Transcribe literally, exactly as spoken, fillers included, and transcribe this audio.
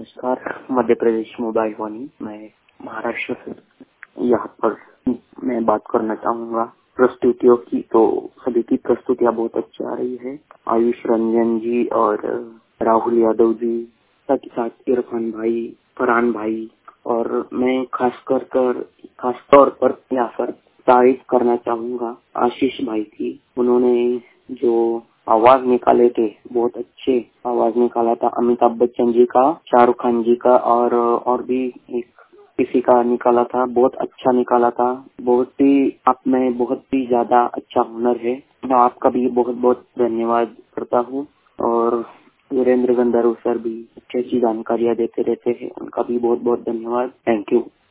नमस्कार। मध्य प्रदेश मोबाइल वाणी, मैं महाराष्ट्र से यहाँ पर मैं बात करना चाहूँगा प्रस्तुतियों की। तो सभी की प्रस्तुतियाँ बहुत अच्छी आ रही है। आयुष रंजन जी और राहुल यादव जी, साथ ही साथ इरफान भाई, फरहान भाई, और मैं खास कर कर खास तौर पर यहाँ पर तारीफ करना चाहूँगा आशीष भाई की। उन्होंने जो आवाज निकाले थे, बहुत अच्छे आवाज निकाला था। अमिताभ बच्चन जी का, शाहरुख खान जी का और और भी एक किसी का निकाला था, बहुत अच्छा निकाला था। बहुत ही आप में बहुत ही ज्यादा अच्छा हुनर है। मैं आपका भी बहुत बहुत धन्यवाद करता हूँ। और वीरेंद्र गंधर्व सर भी अच्छी अच्छी जानकारियाँ देते रहते हैं, उनका भी बहुत बहुत धन्यवाद। Thank you.